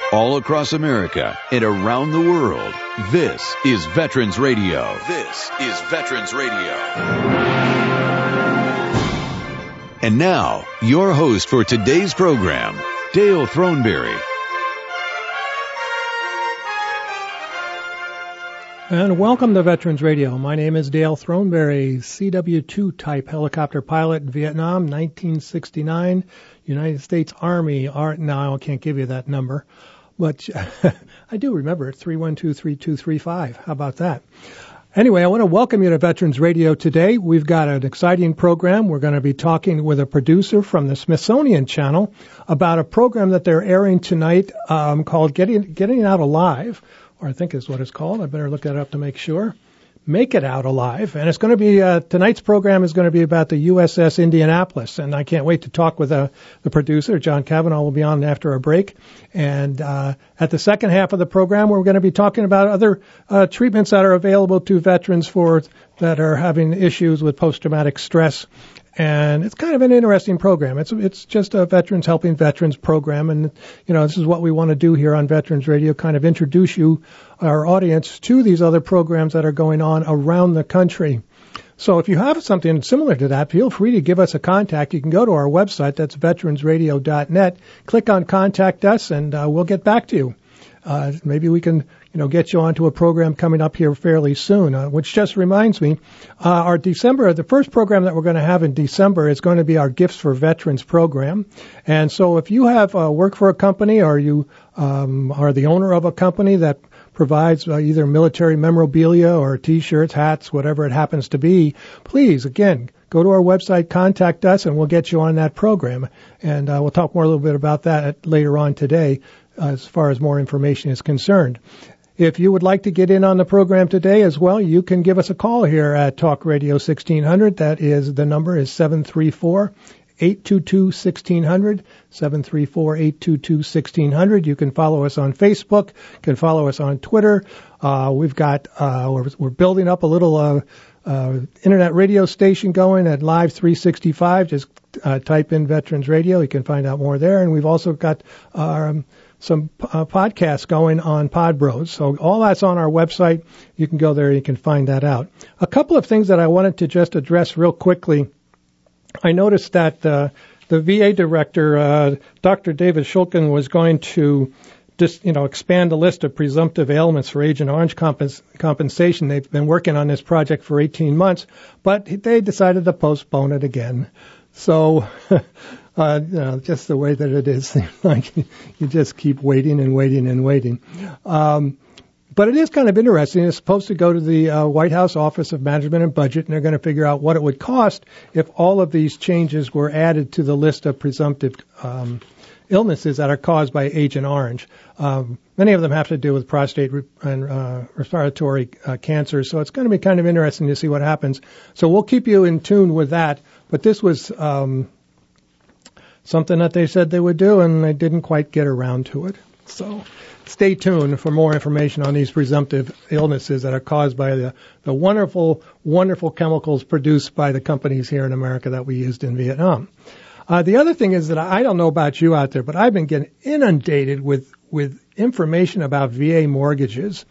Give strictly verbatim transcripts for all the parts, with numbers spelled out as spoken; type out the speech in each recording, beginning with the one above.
All across America and around the world, this is Veterans Radio. This is Veterans Radio. And now, your host for today's program, Dale Throneberry. And welcome to Veterans Radio. My name is Dale Throneberry, C W two type helicopter pilot in Vietnam, nineteen sixty-nine, United States Army. Art, no, I can't give you that number, but I do remember it, three one two, three two three five. How about that? Anyway, I want to welcome you to Veterans Radio today. We've got an exciting program. We're going to be talking with a producer from the Smithsonian Channel about a program that they're airing tonight um, called Getting, Getting Out Alive, or I think is what it's called. I better look that up to make sure. Make It Out Alive. And it's going to be, uh, tonight's program is going to be about the U S S Indianapolis. And I can't wait to talk with uh, the producer. John Cavanaugh will be on after a break. And uh, at the second half of the program, we're going to be talking about other uh, treatments that are available to veterans for that are having issues with post-traumatic stress. And it's kind of an interesting program. It's it's just a Veterans Helping Veterans program. And, you know, this is what we want to do here on Veterans Radio, kind of introduce you, our audience, to these other programs that are going on around the country. So if you have something similar to that, feel free to give us a contact. You can go to our website. That's veterans radio dot net. Click on Contact Us, and uh, we'll get back to you. Uh, maybe we can, you know, get you onto a program coming up here fairly soon, uh, which just reminds me, uh, our December, the first program that we're going to have in December is going to be our Gifts for Veterans program. And so if you have uh, work for a company or you um, are the owner of a company that provides uh, either military memorabilia or T-shirts, hats, whatever it happens to be, please, again, go to our website, contact us, and we'll get you on that program. And uh, we'll talk more a little bit about that later on today, as far as more information is concerned. If you would like to get in on the program today as well, you can give us a call here at Talk Radio sixteen hundred. That is, the number is seven three four, eight two two, sixteen hundred, seven three four, eight two two, sixteen hundred. You can follow us on Facebook, you can follow us on Twitter. Uh, we've got, uh, we're, we're building up a little, uh, uh, internet radio station going at Live three sixty-five. Just, uh, type in Veterans Radio. You can find out more there. And we've also got, um, some uh, podcasts going on Podbros. So all that's on our website. You can go there and you can find that out. A couple of things that I wanted to just address real quickly. I noticed that uh, the V A director, uh, Doctor David Shulkin, was going to just, you know, expand the list of presumptive ailments for Agent Orange compens- compensation. They've been working on this project for eighteen months, but they decided to postpone it again. So, uh, you know, just the way that it is, like you just keep waiting and waiting and waiting. Um, but it is kind of interesting. It's supposed to go to the uh, White House Office of Management and Budget, and they're going to figure out what it would cost if all of these changes were added to the list of presumptive um, illnesses that are caused by Agent Orange. Um, many of them have to do with prostate re- and uh, respiratory uh, cancers, so it's going to be kind of interesting to see what happens. So we'll keep you in tune with that. But this was um, something that they said they would do, and they didn't quite get around to it. So stay tuned for more information on these presumptive illnesses that are caused by the, the wonderful, wonderful chemicals produced by the companies here in America that we used in Vietnam. Uh, the other thing is that I don't know about you out there, but I've been getting inundated with, with information about V A mortgages.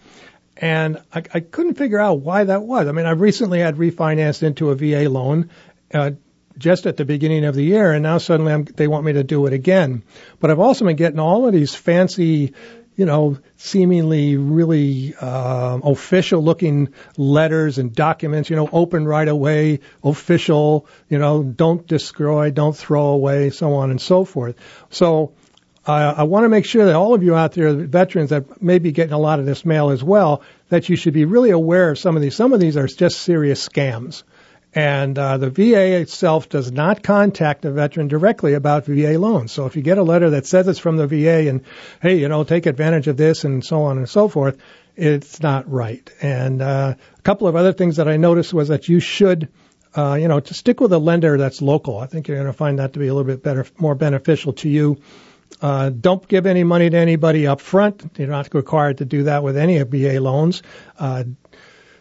And I, I couldn't figure out why that was. I mean, I recently had refinanced into a V A loan uh, just at the beginning of the year, and now suddenly I'm, they want me to do it again. But I've also been getting all of these fancy, you know, seemingly really uh, official-looking letters and documents, you know, open right away, official, you know, don't destroy, don't throw away, so on and so forth. So uh, I want to make sure that all of you out there, veterans that may be getting a lot of this mail as well, that you should be really aware of some of these. Some of these are just serious scams. And uh, the V A itself does not contact the veteran directly about V A loans. So if you get a letter that says it's from the V A and, hey, you know, take advantage of this and so on and so forth, it's not right. And uh, a couple of other things that I noticed was that you should, uh, you know, to stick with a lender that's local. I think you're going to find that to be a little bit better, more beneficial to you. Uh, don't give any money to anybody up front. You're not required to do that with any of V A loans. Uh,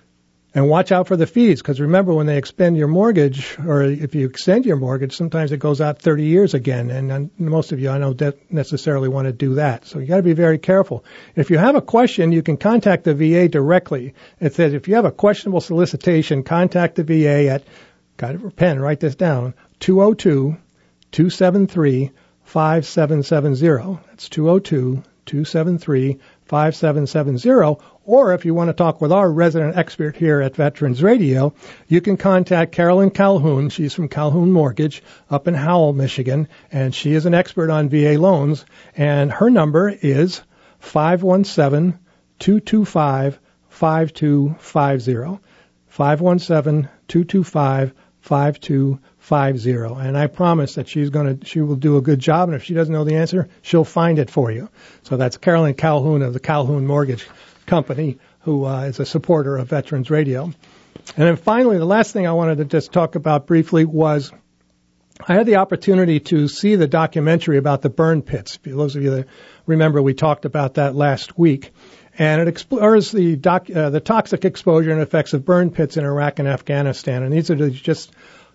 And watch out for the fees, because remember, when they expend your mortgage, or if you extend your mortgage, sometimes it goes out thirty years again. And most of you, I know, don't necessarily want to do that. So you got to be very careful. If you have a question, you can contact the V A directly. It says if you have a questionable solicitation, contact the V A at, got a pen, write this down, two oh two, two seven three, five seven seven zero. That's two oh two, two seven three, five seven seven zero. Or if you want to talk with our resident expert here at Veterans Radio, you can contact Carolyn Calhoun. She's from Calhoun Mortgage up in Howell, Michigan, and she is an expert on V A loans. And her number is five one seven, two two five, five two five zero. five one seven, two two five, five two five zero. And I promise that she's going to, she will do a good job. And if she doesn't know the answer, she'll find it for you. So that's Carolyn Calhoun of the Calhoun Mortgage Company, who uh, is a supporter of Veterans Radio. And then finally, the last thing I wanted to just talk about briefly was I had the opportunity to see the documentary about the burn pits. For those of you that remember, we talked about that last week. And it explores the, doc, uh, the toxic exposure and effects of burn pits in Iraq and Afghanistan. And these are the just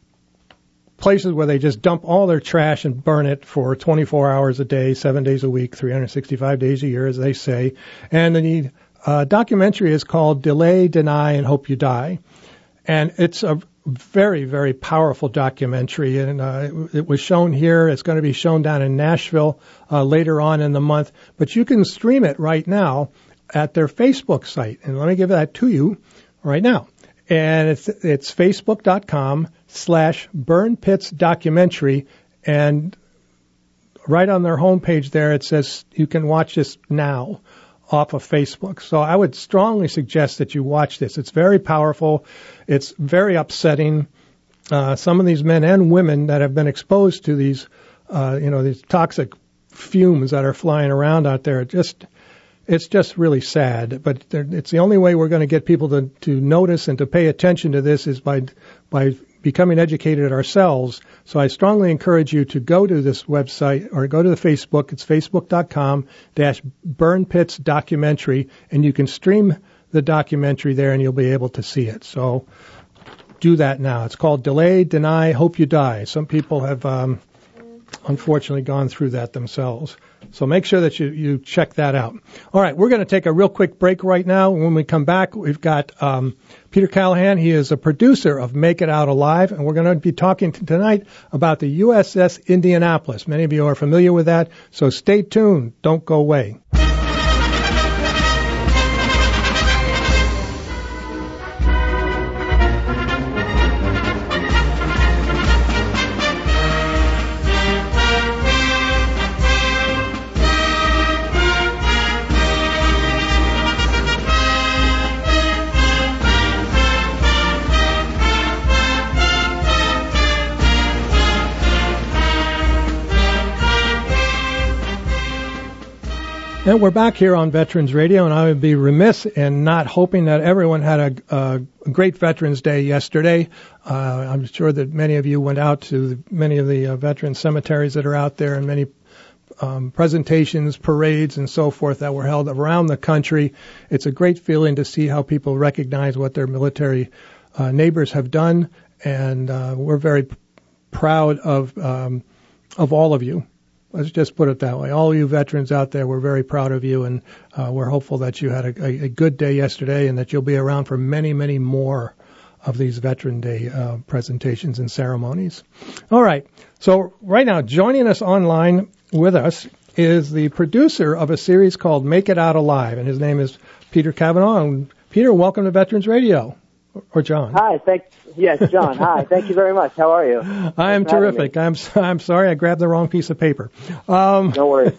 places where they just dump all their trash and burn it for twenty-four hours a day, seven days a week, three hundred sixty-five days a year, as they say. And the uh, documentary is called Delay, Deny, and Hope You Die. And it's a very, very powerful documentary. And uh, it, it was shown here. It's going to be shown down in Nashville uh, later on in the month. But you can stream it right now at their Facebook site. And let me give that to you right now. And it's it's facebook.com slash burn pits documentary. And right on their homepage there, it says you can watch this now off of Facebook. So I would strongly suggest that you watch this. It's very powerful. It's very upsetting. Uh, some of these men and women that have been exposed to these, uh, you know, these toxic fumes that are flying around out there, just it's just really sad. But it's the only way we're going to get people to, to notice and to pay attention to this is by by becoming educated ourselves. So I strongly encourage you to go to this website or go to the Facebook. It's facebook.com dash burn pits documentary, and you can stream the documentary there and you'll be able to see it. So do that now. It's called Delay, Deny, Hope You Die. Some people have um, unfortunately gone through that themselves. So make sure that you, you check that out. All right, we're going to take a real quick break right now. When we come back, we've got um, Peter Callahan. He is a producer of Make It Out Alive, and we're going to be talking t- tonight about the U S S Indianapolis. Many of you are familiar with that, so stay tuned. Don't go away. And we're back here on Veterans Radio, and I would be remiss in not hoping that everyone had a, a great Veterans Day yesterday. Uh, I'm sure that many of you went out to many of the uh, veteran cemeteries that are out there, and many um, presentations, parades, and so forth that were held around the country. It's a great feeling to see how people recognize what their military uh, neighbors have done, and uh, we're very p- proud of um, of all of you. Let's just put it that way. All you veterans out there, we're very proud of you, and uh, we're hopeful that you had a, a, a good day yesterday and that you'll be around for many, many more of these Veteran Day uh, presentations and ceremonies. All right. So right now, joining us online with us is the producer of a series called Make It Out Alive, and his name is Peter Cavanaugh. And Peter, welcome to Veterans Radio. Or John. Hi, thank yes, John. Hi, thank you very much. How are you? I am terrific. I'm I'm sorry I grabbed the wrong piece of paper. Um, no worries.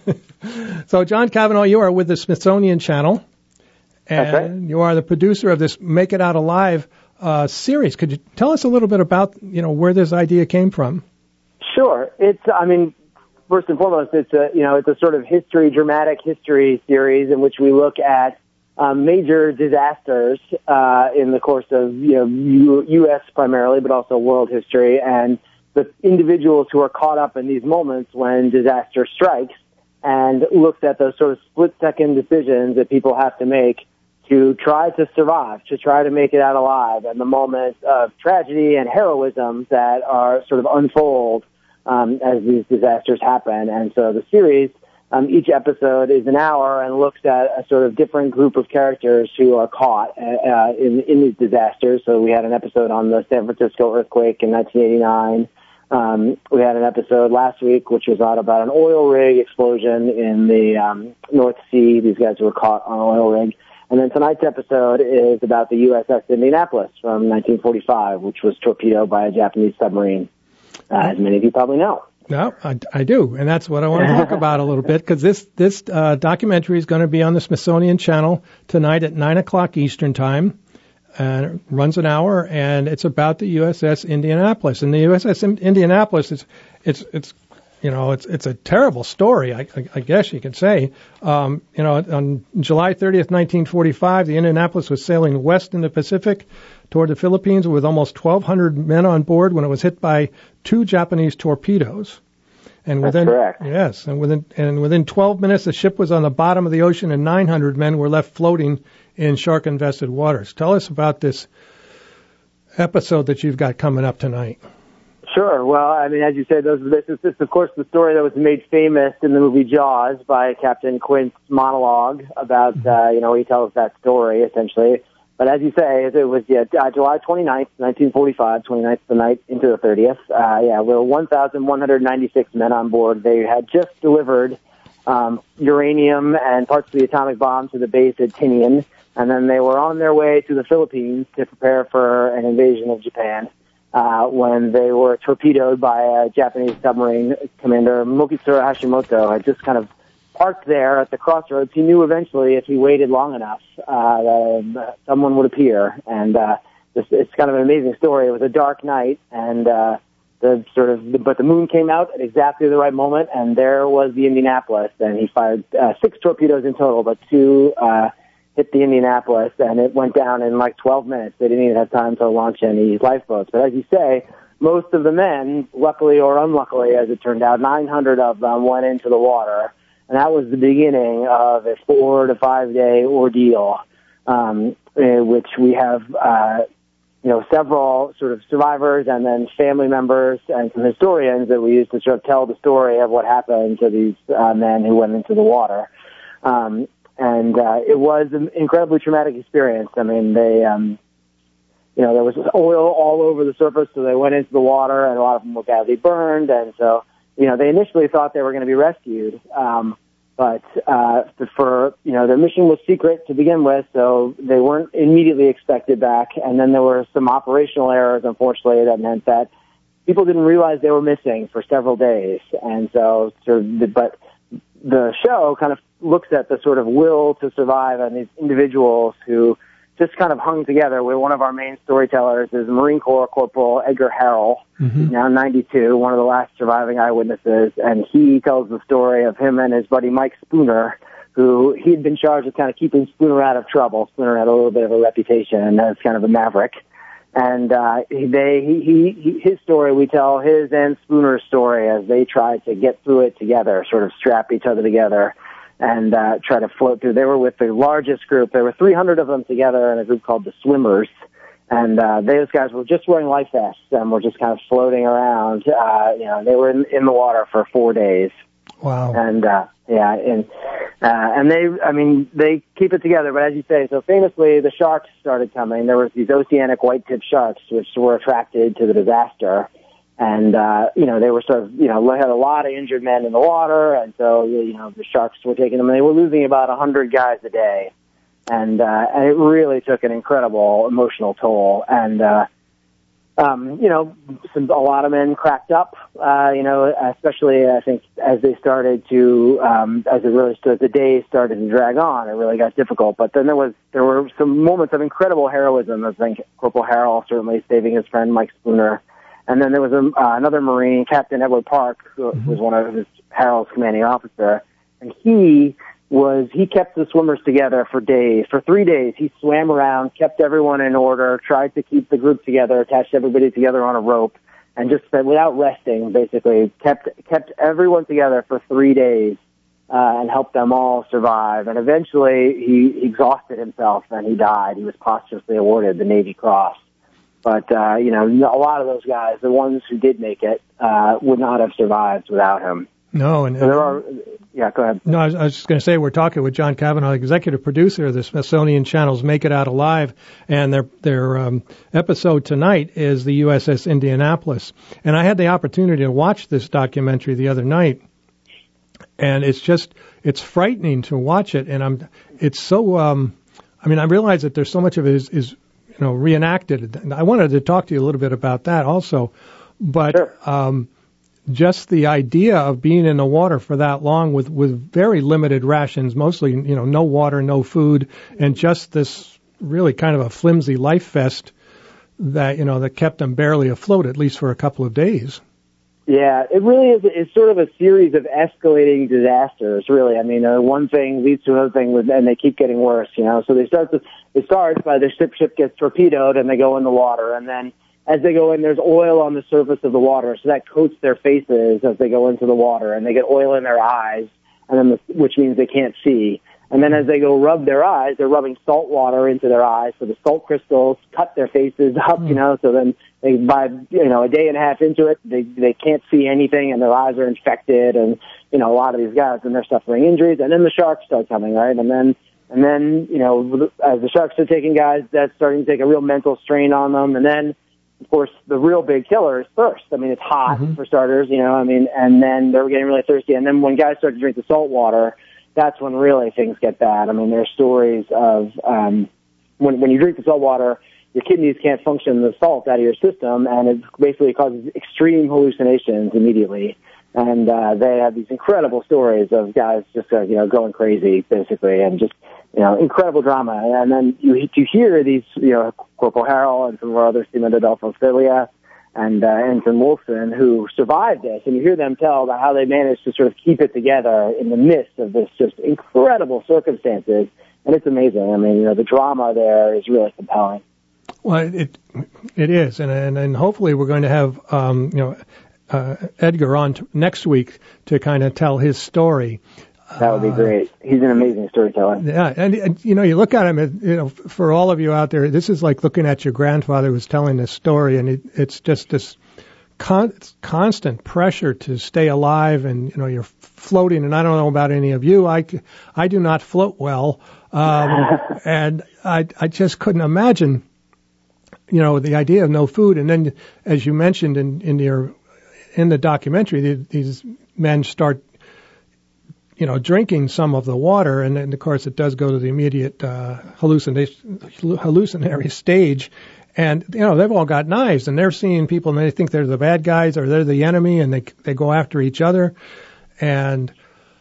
So, John Cavanaugh, you are with the Smithsonian Channel, and That's right. You are the producer of this Make It Out Alive uh, series. Could you tell us a little bit about you know where this idea came from? Sure. It's I mean, first and foremost, it's a you know it's a sort of history, dramatic history series in which we look at Um, major disasters uh, in the course of you know U- U.S. primarily, but also world history, and the individuals who are caught up in these moments when disaster strikes, and looks at those sort of split-second decisions that people have to make to try to survive, to try to make it out alive, and the moments of tragedy and heroism that are sort of unfold um, as these disasters happen. And so the series, um, each episode is an hour and looks at a sort of different group of characters who are caught uh, in, in these disasters. So we had an episode on the San Francisco earthquake in nineteen eighty-nine. Um, we had an episode last week which was out about an oil rig explosion in the um, North Sea. These guys were caught on an oil rig. And then tonight's episode is about the U S S Indianapolis from nineteen forty-five, which was torpedoed by a Japanese submarine, uh, as many of you probably know. No, I, I do, and that's what I want to talk about a little bit, because this this uh, documentary is going to be on the Smithsonian Channel tonight at nine o'clock Eastern Time, and it runs an hour, and it's about the U S S Indianapolis. And the U S S Indianapolis is it's it's you know it's it's a terrible story, I, I, I guess you could say. Um, you know, on July thirtieth, nineteen forty-five, the Indianapolis was sailing west in the Pacific toward the Philippines with almost twelve hundred men on board when it was hit by two Japanese torpedoes. And within, That's correct. Yes, and within and within twelve minutes, the ship was on the bottom of the ocean, and nine hundred men were left floating in shark-infested waters. Tell us about this episode that you've got coming up tonight. Sure. Well, I mean, as you said, those, this is, this, of course, the story that was made famous in the movie Jaws by Captain Quint's monologue about, uh, you know, he tells that story, essentially. But as you say, it was yeah, uh, July twenty-ninth, nineteen forty-five, twenty-ninth the night into the thirtieth. Uh, yeah, there were one thousand one hundred ninety-six men on board. They had just delivered um, uranium and parts of the atomic bomb to the base at Tinian, and then they were on their way to the Philippines to prepare for an invasion of Japan uh, when they were torpedoed by a Japanese submarine. Commander Mokitsura Hashimoto had just kind of parked there at the crossroads. He knew eventually if he waited long enough uh, that someone would appear. And uh, this, it's kind of an amazing story. It was a dark night, and uh, the sort of, but the moon came out at exactly the right moment, and there was the Indianapolis. And he fired uh, six torpedoes in total, but two uh, hit the Indianapolis, and it went down in like twelve minutes. They didn't even have time to launch any lifeboats. But as you say, most of the men, luckily or unluckily, as it turned out, nine hundred of them went into the water. And that was the beginning of a four to five day ordeal, um, in which we have, uh, you know, several sort of survivors and then family members and some historians that we use to sort of tell the story of what happened to these uh, men who went into the water. Um, and uh, it was an incredibly traumatic experience. I mean, they, um, you know, there was oil all over the surface, so they went into the water, and a lot of them were badly burned, and so. You know, they initially thought they were going to be rescued, um, but uh, for, you know, their mission was secret to begin with, so they weren't immediately expected back. And then there were some operational errors, unfortunately, that meant that people didn't realize they were missing for several days. And so, sort of, but the show kind of looks at the sort of will to survive and these individuals who just kind of hung together. Where one of our main storytellers is Marine Corps Corporal Edgar Harrell, mm-hmm. now ninety-two, one of the last surviving eyewitnesses, and he tells the story of him and his buddy Mike Spooner, who he had been charged with kind of keeping Spooner out of trouble. Spooner had a little bit of a reputation as kind of a maverick, and uh, they he, he, he his story we tell his and Spooner's story as they tried to get through it together, sort of strap each other together. And uh, try to float through. They were with the largest group. There were three hundred of them together in a group called the Swimmers. And uh, those guys were just wearing life vests and were just kind of floating around. Uh, you know, they were in, in the water for four days. Wow. And, uh, yeah, and, uh, and they, I mean, they keep it together. But as you say, so famously, the sharks started coming. There was these oceanic white-tipped sharks, which were attracted to the disaster. And, uh, you know, they were sort of, you know, had a lot of injured men in the water, and so, you know, the sharks were taking them, and they were losing about a hundred guys a day. And, uh, and it really took an incredible emotional toll. And, uh, um, you know, some, a lot of men cracked up, uh, you know, especially, I think, as they started to, um, as it really stood, the days started to drag on, it really got difficult. But then there was, there were some moments of incredible heroism. I think Corporal Harrell certainly saving his friend Mike Spooner. And then there was a, uh, another Marine, Captain Edward Park, who mm-hmm. was one of his Harrell's commanding officer, and he was he kept the swimmers together for days, for three days. He swam around, kept everyone in order, tried to keep the group together, attached everybody together on a rope, and just without resting, basically kept kept everyone together for three days uh, and helped them all survive. And eventually he exhausted himself and he died. He was posthumously awarded the Navy Cross. But, uh, you know, a lot of those guys, the ones who did make it, uh, would not have survived without him. No, and so there are, yeah, go ahead. No, I was, I was just going to say we're talking with John Cavanaugh, executive producer of the Smithsonian Channel's Make It Out Alive, and their their um, episode tonight is the U S S Indianapolis. And I had the opportunity to watch this documentary the other night, and it's just it's frightening to watch it, and I'm it's so um, I mean I realize that there's so much of it is, is you know reenacted. And I wanted to talk to you a little bit about that also, but. Sure. Um, Just the idea of being in the water for that long with, with very limited rations, mostly, you know, no water, no food, and just this really kind of a flimsy life vest that, you know, that kept them barely afloat, at least for a couple of days. Yeah, it really is. It's sort of a series of escalating disasters, really. I mean, uh, one thing leads to another thing, with, and they keep getting worse, you know. So they start to, it starts by their ship, ship gets torpedoed and they go in the water, and then as they go in, there's oil on the surface of the water, so that coats their faces as they go into the water, and they get oil in their eyes, and then the, which means they can't see. And then as they go rub their eyes, they're rubbing salt water into their eyes, so the salt crystals cut their faces up, you know, so then they, by, you know, a day and a half into it, they they can't see anything, and their eyes are infected, and, you know, a lot of these guys, and they're suffering injuries, and then the sharks start coming, right? And then, and then, you know, as the sharks are taking guys, that's starting to take a real mental strain on them, and then, of course, the real big killer is thirst. I mean, it's hot, mm-hmm. for starters, you know, I mean, and then they're getting really thirsty. And then when guys start to drink the salt water, that's when really things get bad. I mean, there's stories of um, when, when you drink the salt water, your kidneys can't function the salt out of your system, and it basically causes extreme hallucinations immediately. And uh, they have these incredible stories of guys just, uh, you know, going crazy, basically, and just, you know, incredible drama. And then you you hear these, you know, Corporal Harrell and some of our other seamen, Adolfo Filia and uh, Ensign Wolfson, who survived this, and you hear them tell about how they managed to sort of keep it together in the midst of this just incredible circumstances. And it's amazing. I mean, you know, the drama there is really compelling. Well, it it is, and and, and hopefully we're going to have, um, you know, uh, Edgar on t- next week to kind of tell his story. That would be great. He's an amazing storyteller. Yeah, and, and you know, you look at him, and, you know, for all of you out there, this is like looking at your grandfather who's telling this story, and it, it's just this con- constant pressure to stay alive, and you know, you're floating. And I don't know about any of you, I, I do not float well, um, and I I just couldn't imagine, you know, the idea of no food. And then, as you mentioned in in your in the documentary, these men start, you know, drinking some of the water, and then, of course, it does go to the immediate uh, hallucination, hallucinatory stage. And, you know, they've all got knives, and they're seeing people, and they think they're the bad guys or they're the enemy, and they they go after each other. And,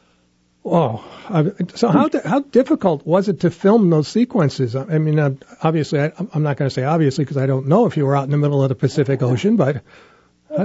oh, so how how difficult was it to film those sequences? I mean, uh, obviously, I, I'm not going to say obviously because I don't know if you were out in the middle of the Pacific Ocean, but... Uh,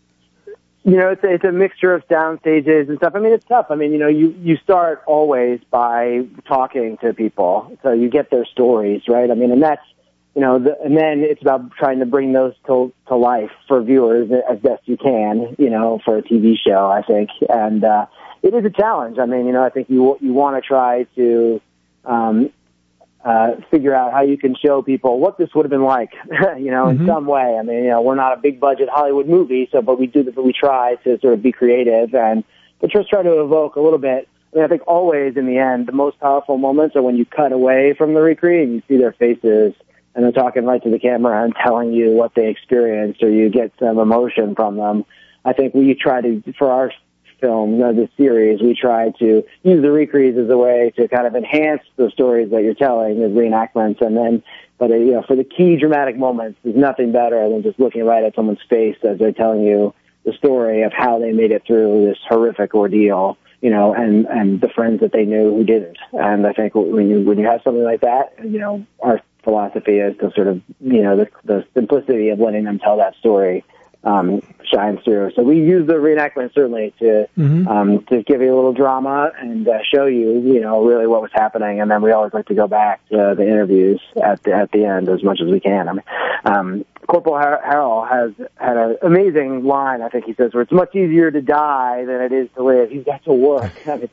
You know, it's a, it's a mixture of sound stages and stuff. I mean, it's tough. I mean, you know, you, you start always by talking to people, so you get their stories, right? I mean, and that's, you know, the, and then it's about trying to bring those to, to life for viewers as best you can, you know, for a T V show, I think. And, uh, it is a challenge. I mean, you know, I think you, you want to try to, um, uh, figure out how you can show people what this would have been like, you know, mm-hmm. in some way. I mean, you know, we're not a big budget Hollywood movie, so, but we do, we try to sort of be creative and, but just try to evoke a little bit. I mean, I think always in the end, the most powerful moments are when you cut away from the recreate and you see their faces and they're talking right to the camera and telling you what they experienced, or you get some emotion from them. I think we try to, for our film, you know, this series, we try to use the recrees as a way to kind of enhance the stories that you're telling as reenactments. And then, but, uh, you know, for the key dramatic moments, there's nothing better than just looking right at someone's face as they're telling you the story of how they made it through this horrific ordeal, you know, and, and the friends that they knew who didn't. And I think when you, when you have something like that, you know, our philosophy is to sort of, you know, the, the simplicity of letting them tell that story um, shines through. So we use the reenactment certainly to mm-hmm. um, to give you a little drama and uh, show you, you know, really what was happening. And then we always like to go back to the interviews at the, at the end as much as we can. I mean, um, Corporal Har- Harrell has had an amazing line, I think he says, where it's much easier to die than it is to live. He's got to work. I think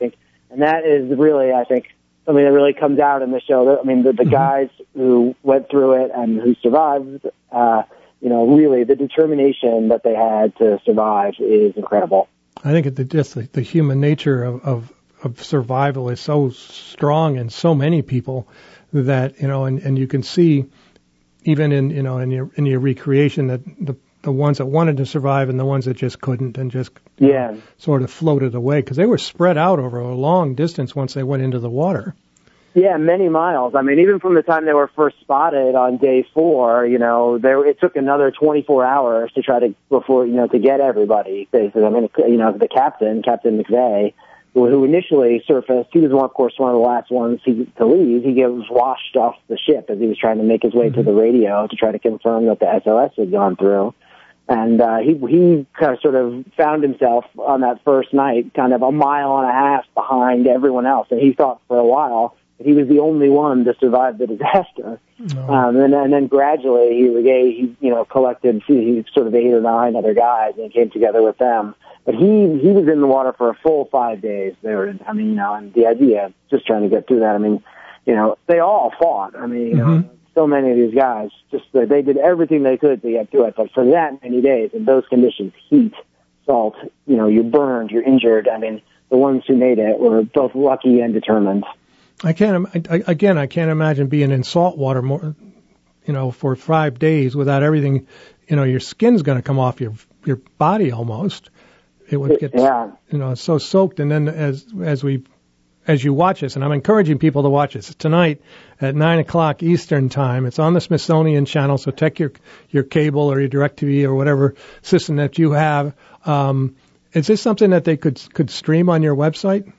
And that is really, I think, something that really comes out in the show. I mean, the, the mm-hmm. guys who went through it and who survived, uh, you know, really the determination that they had to survive is incredible. I think it, just the, the human nature of, of, of survival is so strong in so many people that, you know, and, and you can see even in, you know, in your, in your recreation that the, the ones that wanted to survive and the ones that just couldn't and just yeah. know, sort of floated away because they were spread out over a long distance once they went into the water. Yeah, many miles. I mean, even from the time they were first spotted on day four, you know, there it took another twenty-four hours to try to before you know to get everybody. Basically, I mean, you know, the captain, Captain McVeigh, who, who initially surfaced, he was one, of course, one of the last ones he, to leave. He was washed off the ship as he was trying to make his way mm-hmm. to the radio to try to confirm that the S O S had gone through. And uh, he he kind of sort of found himself on that first night, kind of a mile and a half behind everyone else, and he thought for a while he was the only one to survive the disaster. Oh. Um, and, and then gradually he, he, you know, collected he, sort of eight or nine other guys and came together with them. But he, he was in the water for a full five days. They were, I mean, you know, and the idea of just trying to get through that, I mean, you know, they all fought. I mean, you mm-hmm. know, so many of these guys, just uh, they did everything they could to get through it. But for that many days, in those conditions, heat, salt, you know, you're burned, you're injured. I mean, the ones who made it were both lucky and determined. I can't, I, again, I can't imagine being in salt water more, you know, for five days without everything, you know, your skin's going to come off your, your body almost. It would get, yeah. you know, so soaked. And then as, as we, as you watch this, and I'm encouraging people to watch this tonight at nine o'clock Eastern time. It's on the Smithsonian Channel. So check your, your cable or your DirecTV or whatever system that you have. Um, is this something that they could, could stream on your website?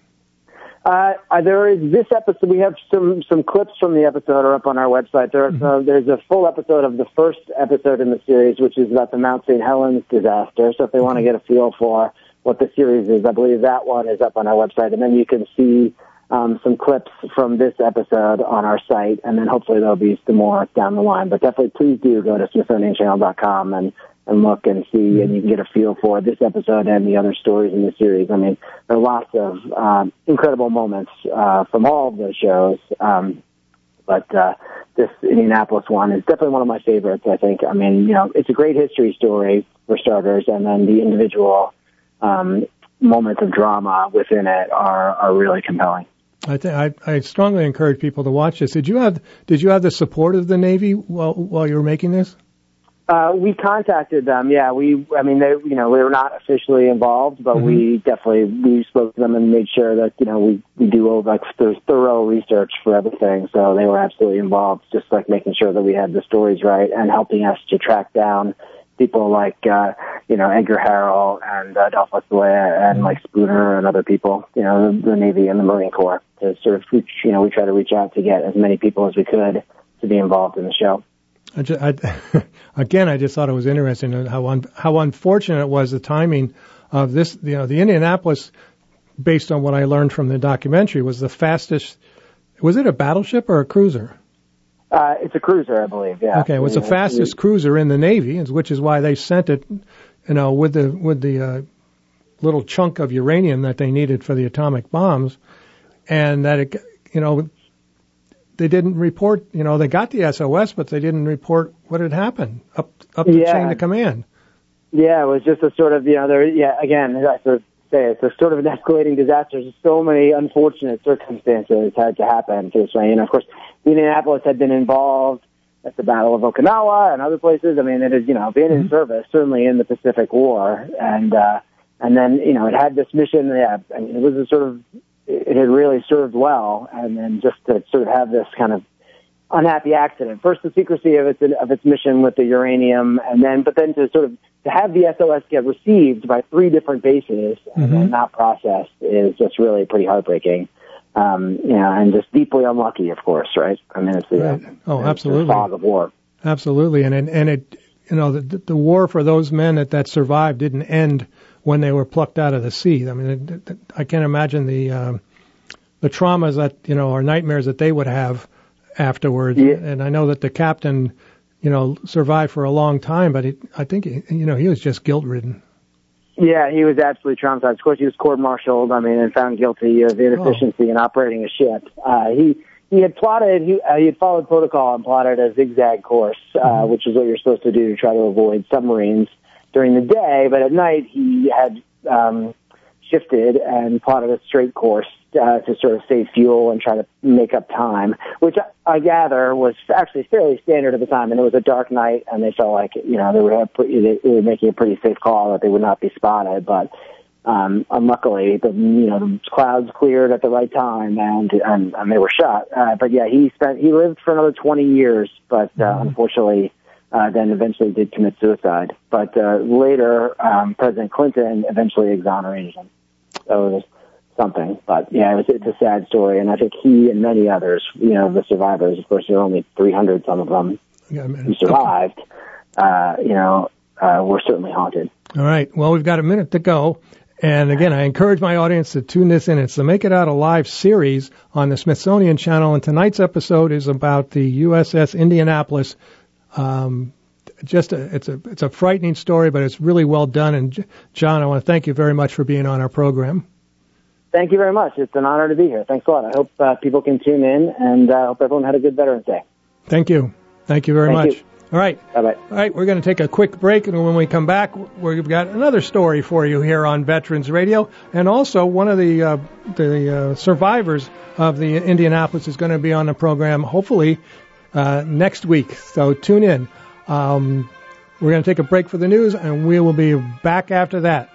Uh, there is this episode. We have some, some clips from the episode are up on our website. There, mm-hmm. uh, there's a full episode of the first episode in the series, which is about the Mount Saint Helens disaster. So if they want to get a feel for what the series is, I believe that one is up on our website. And then you can see um, some clips from this episode on our site. And then hopefully there'll be some more down the line. But definitely please do go to Smithsonian Channel dot com and and look and see, and you can get a feel for this episode and the other stories in the series. I mean, there are lots of um, incredible moments uh, from all of the shows, um, but uh, this Indianapolis one is definitely one of my favorites, I think. I mean, you know, it's a great history story, for starters, and then the individual um, moments of drama within it are, are really compelling. I, th- I I strongly encourage people to watch this. Did you have Did you have the support of the Navy while while you were making this? Uh, we contacted them, yeah. We, I mean, they, you know, we were not officially involved, but mm-hmm. we definitely, we spoke to them and made sure that, you know, we, we do, like, there's thorough research for everything. So they were absolutely involved, just like making sure that we had the stories right and helping us to track down people like, uh, you know, Edgar Harrell and uh, Adolfo Celaya and like Spooner and other people, you know, the, the Navy and the Marine Corps to sort of, you know, we try to reach out to get as many people as we could to be involved in the show. I just, I, again, I just thought it was interesting how un, how unfortunate it was the timing of this. You know, the Indianapolis, based on what I learned from the documentary, was the fastest. Was it a battleship or a cruiser? Uh, it's a cruiser, I believe. Yeah. Okay, it was the fastest cruiser in the Navy, which is why they sent it, you know, with the with the uh, little chunk of uranium that they needed for the atomic bombs, and that it, you know. They didn't report, you know, they got the S O S, but they didn't report what had happened up up the yeah. chain of command. Yeah, it was just a sort of, you know, there, yeah, again, as I sort of say, it's a sort of an escalating disaster. Just so many unfortunate circumstances had to happen to this way. And of course, Indianapolis had been involved at the Battle of Okinawa and other places. I mean, it has, you know, been mm-hmm. in service, certainly in the Pacific War. And, uh, and then, you know, it had this mission, yeah, I mean, it was a sort of, it had really served well, and then just to sort of have this kind of unhappy accident. First, the secrecy of its of its mission with the uranium, and then but then to sort of to have the S O S get received by three different bases and mm-hmm. then not processed is just really pretty heartbreaking. Um, you know, and just deeply unlucky, of course, right? I mean, it's the right. oh, it's absolutely the fog of war. Absolutely, and and, and it you know the the war for those men that, that survived didn't end when they were plucked out of the sea. I mean, it, it, I can't imagine the um, the traumas that, you know, or nightmares that they would have afterwards. Yeah. And I know that the captain, you know, survived for a long time, but it, I think, he, you know, he was just guilt-ridden. Yeah, he was absolutely traumatized. Of course, he was court-martialed, I mean, and found guilty of inefficiency oh. in operating a ship. Uh, he he had plotted, he, uh, he had followed protocol and plotted a zigzag course, uh, mm-hmm. which is what you're supposed to do to try to avoid submarines during the day. But at night, he had um, shifted and plotted a straight course uh, to sort of save fuel and try to make up time, which I, I gather was actually fairly standard at the time. And it was a dark night, and they felt like, you know, they were, they were making a pretty safe call that they would not be spotted. But um, unluckily, the you know the clouds cleared at the right time, and and, and they were shot. Uh, but yeah, he spent he lived for another twenty years, but uh, mm-hmm. unfortunately. Uh, then eventually did commit suicide. But uh, later, um, President Clinton eventually exonerated him. So it was something. But yeah, it was, it's a sad story. And I think he and many others, you know, the survivors, of course, there were only three hundred, some of them, yeah, who survived, uh, you know, uh, were certainly haunted. All right. Well, we've got a minute to go. And again, I encourage my audience to tune this in. It's the Make It Out Alive series on the Smithsonian Channel. And tonight's episode is about the U S S Indianapolis. Um, just a, it's a it's a frightening story, but it's really well done. And John, I want to thank you very much for being on our program. Thank you very much. It's an honor to be here. Thanks a lot. I hope uh, people can tune in, and I uh, hope everyone had a good Veterans Day. Thank you. Thank you very thank much. You. All right. Bye-bye. All right, we're going to take a quick break, and when we come back, we've got another story for you here on Veterans Radio. And also, one of the uh, the uh, survivors of the Indianapolis is going to be on the program, hopefully, uh, next week. So tune in. Um, we're going to take a break for the news, and we will be back after that.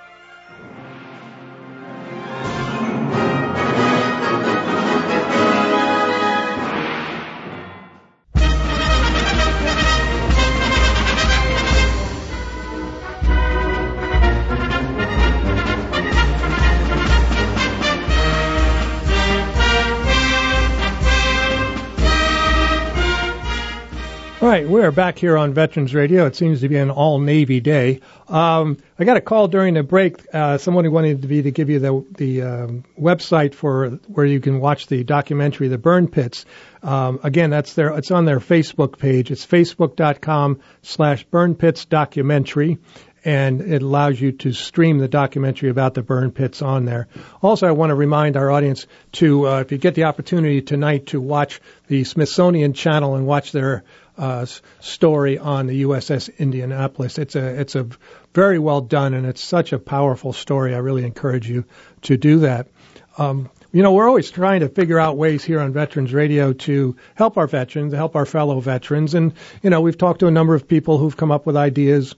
All right, we're back here on Veterans Radio. It seems to be an all-Navy day. Um, I got a call during the break. Uh, somebody wanted to be to give you the the um, website for where you can watch the documentary, The Burn Pits. Um, again, that's their it's on their Facebook page. It's facebook.com slash Burn Pits Documentary, and it allows you to stream the documentary about the burn pits on there. Also, I want to remind our audience to, uh, if you get the opportunity tonight, to watch the Smithsonian Channel and watch their uh, story on the U S S Indianapolis. It's a it's a very well done, and it's such a powerful story. I really encourage you to do that. Um, you know, we're always trying to figure out ways here on Veterans Radio to help our veterans, help our fellow veterans, and you know, we've talked to a number of people who've come up with ideas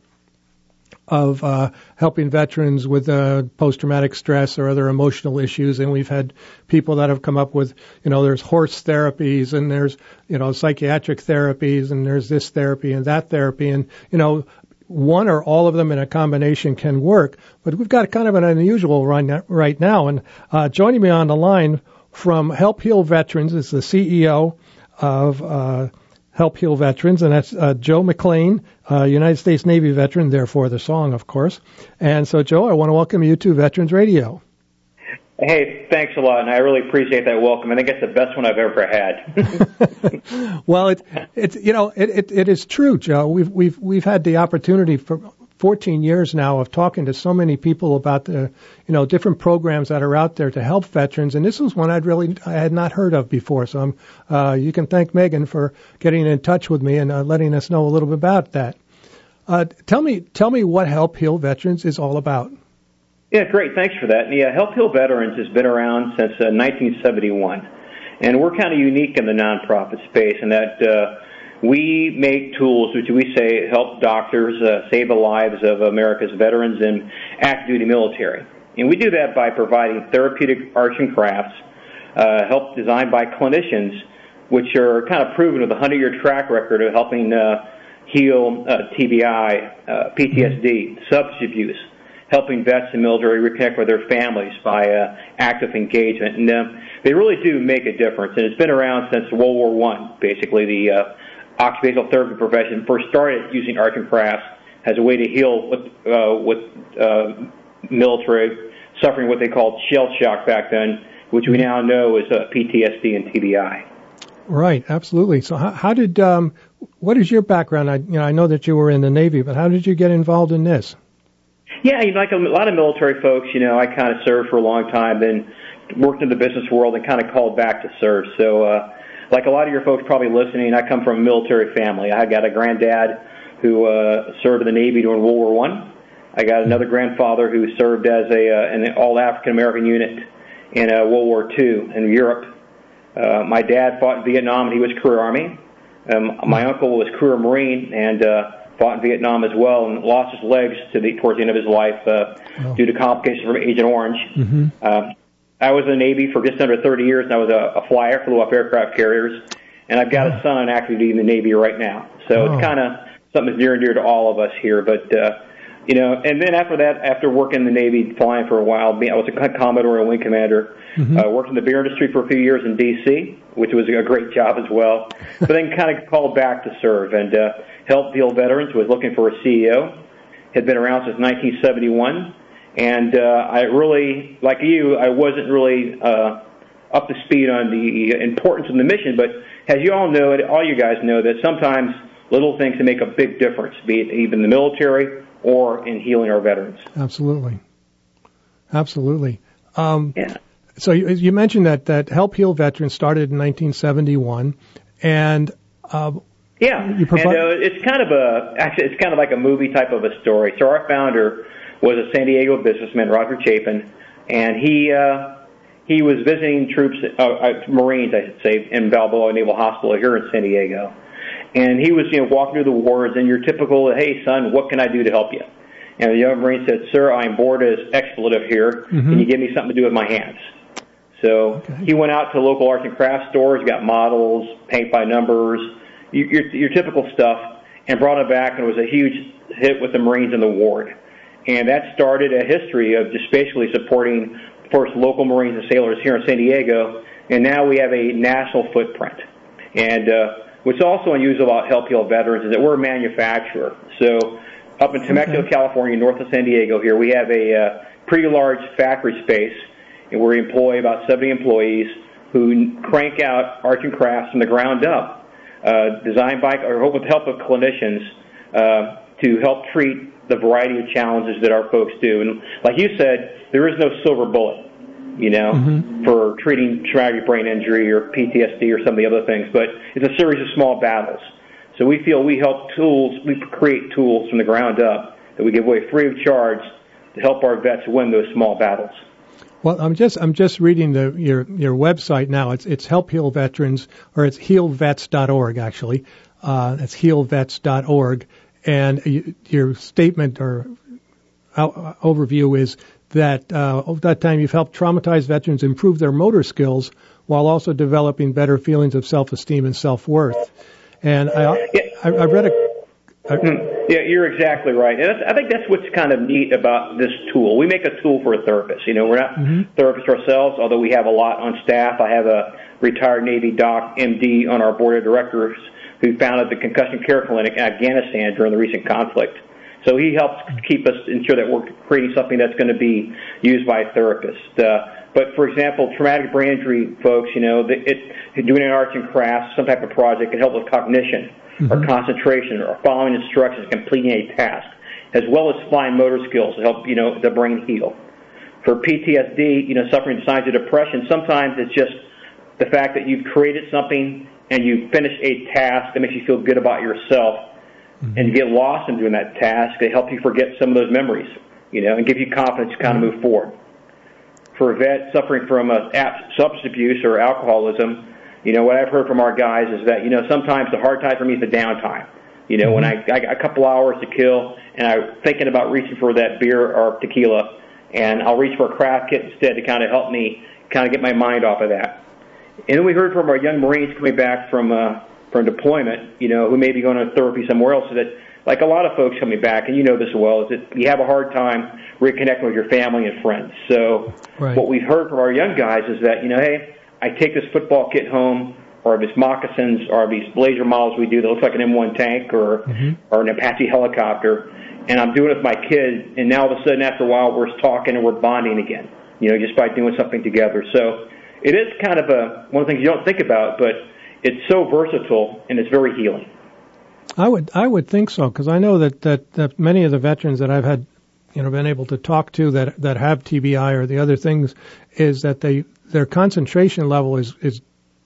of uh, helping veterans with uh, post-traumatic stress or other emotional issues, and we've had people that have come up with, you know, there's horse therapies, and there's, you know, psychiatric therapies, and there's this therapy and that therapy, and, you know, one or all of them in a combination can work, but we've got kind of an unusual run right now, and uh, joining me on the line from Help Heal Veterans is the C E O of uh Help Heal Veterans, and that's uh, Joe McLean, uh, United States Navy veteran, therefore the song, of course. And so, Joe, I want to welcome you to Veterans Radio. Hey, thanks a lot, and I really appreciate that welcome. I think it's the best one I've ever had. Well, it, it's you know, it, it, it is true, Joe. We've we've we've had the opportunity for fourteen years now of talking to so many people about the, you know, different programs that are out there to help veterans, and this was one I'd really I had not heard of before. So I'm, uh, you can thank Megan for getting in touch with me and uh, letting us know a little bit about that. Uh, tell me tell me what Help Heal Veterans is all about. Yeah, great. Thanks for that. Yeah, Help Heal Veterans has been around since uh, nineteen seventy-one, and we're kind of unique in the nonprofit space in that uh, we make tools which we say help doctors uh, save the lives of America's veterans and active duty military. And we do that by providing therapeutic arts and crafts, uh, help designed by clinicians, which are kind of proven with a hundred-year track record of helping uh, heal uh, T B I, uh, P T S D, substance abuse, helping vets and military reconnect with their families by uh, active engagement. And uh, they really do make a difference. And it's been around since World War One, basically. The uh, occupational therapy profession first started using arts and crafts as a way to heal with, uh, with uh, military suffering what they called shell shock back then, which we now know is uh, P T S D and T B I. Right, absolutely. So how, how did, um, what is your background? I, you know, I know that you were in the Navy, but how did you get involved in this? Yeah, you know, like a lot of military folks, you know, I kind of served for a long time, then worked in the business world and kind of called back to serve. So, uh, like a lot of your folks probably listening, I come from a military family. I got a granddad who uh, served in the Navy during World War One. I got another grandfather who served as a uh, an all-African-American unit in uh, World War Two in Europe. Uh, my dad fought in Vietnam, and he was career Army. Um, my uncle was career Marine and uh, fought in Vietnam as well, and lost his legs to the towards the end of his life uh, oh. due to complications from Agent Orange. Mm-hmm. Uh, I was in the Navy for just under thirty years, and I was a, a flyer, flew off aircraft carriers, and I've got oh. a son on active duty in the Navy right now. So oh. it's kind of something that's near and dear to all of us here. But, uh, you know, and then after that, after working in the Navy, flying for a while, I was a Commodore and Wing Commander, mm-hmm. uh, worked in the beer industry for a few years in D C, which was a great job as well, but then kind of called back to serve and uh, helped deal veterans, was looking for a C E O, had been around since nineteen seventy-one. And uh, I really, like you, I wasn't really uh, up to speed on the importance of the mission. But as you all know, all you guys know, that sometimes little things can make a big difference, be it even in the military or in healing our veterans. Absolutely. Absolutely. Um, yeah. So you, you mentioned that, that Help Heal Veterans started in nineteen seventy-one. And uh, yeah, you provi- and uh, it's kind of a, actually, it's kind of like a movie type of a story. So our founder was a San Diego businessman, Roger Chapin, and he uh, he was visiting troops, uh, uh, Marines, I should say, in Balboa Naval Hospital here in San Diego. And he was, you know, walking through the wards, and your typical, hey, son, what can I do to help you? And the young Marine said, sir, I'm bored as expletive here. Mm-hmm. Can you give me something to do with my hands? So okay. he went out to local arts and crafts stores, got models, paint by numbers, your, your, your typical stuff, and brought it back, and it was a huge hit with the Marines in the ward. And that started a history of just basically supporting first local Marines and sailors here in San Diego, and now we have a national footprint. And uh, what's also unusual about Help Heal Veterans is that we're a manufacturer. So up in Temecula, okay. California, north of San Diego here, we have a uh, pretty large factory space, and we employ about seventy employees who crank out arts and crafts from the ground up, uh, designed by, or with the help of clinicians, uh, to help treat the variety of challenges that our folks do. And like you said, there is no silver bullet, you know, mm-hmm. for treating traumatic brain injury or P T S D or some of the other things, but it's a series of small battles. So we feel we help tools, we create tools from the ground up that we give away free of charge to help our vets win those small battles. Well, I'm just I'm just reading the your your website now. It's it's Help Heal Veterans, or it's heal vets dot org actually. Uh, it's heal vets dot org. And you, your statement or uh, overview is that uh, over that time you've helped traumatized veterans improve their motor skills while also developing better feelings of self-esteem and self-worth. And I, yeah. I, I read a... I, yeah, you're exactly right. And that's, I think that's what's kind of neat about this tool. We make a tool for a therapist. You know, we're not mm-hmm. therapists ourselves, although we have a lot on staff. I have a retired Navy doc, M D, on our board of directors who founded the Concussion Care Clinic in Afghanistan during the recent conflict. So he helps keep us, ensure that we're creating something that's going to be used by therapists. Uh, but, for example, traumatic brain injury folks, you know, the, it, doing an arts and crafts, some type of project can help with cognition mm-hmm. or concentration or following instructions, completing a task, as well as fine motor skills to help, you know, the brain heal. For P T S D, you know, suffering signs of depression, sometimes it's just the fact that you've created something and you finish a task that makes you feel good about yourself, mm-hmm. and you get lost in doing that task, they help you forget some of those memories, you know, and give you confidence to kind of move forward. For a vet suffering from a substance abuse or alcoholism, you know, what I've heard from our guys is that, you know, sometimes the hard time for me is the downtime. You know, mm-hmm. when I, I got a couple hours to kill and I'm thinking about reaching for that beer or tequila, and I'll reach for a craft kit instead to kind of help me kind of get my mind off of that. And then we heard from our young Marines coming back from uh, from deployment, you know, who may be going to therapy somewhere else, so that, like a lot of folks coming back, and you know this well, is that you have a hard time reconnecting with your family and friends. So right. what we've heard from our young guys is that, you know, hey, I take this football kit home, or these moccasins, or these laser models we do that looks like an M one tank or mm-hmm. or an Apache helicopter, and I'm doing it with my kid, and now all of a sudden after a while we're talking and we're bonding again, you know, just by doing something together. So it is kind of a one of the things you don't think about, but it's so versatile and it's very healing. I would I would think so, because I know that, that, that many of the veterans that I've had you know, been able to talk to that that have T B I or the other things is that they their concentration level is is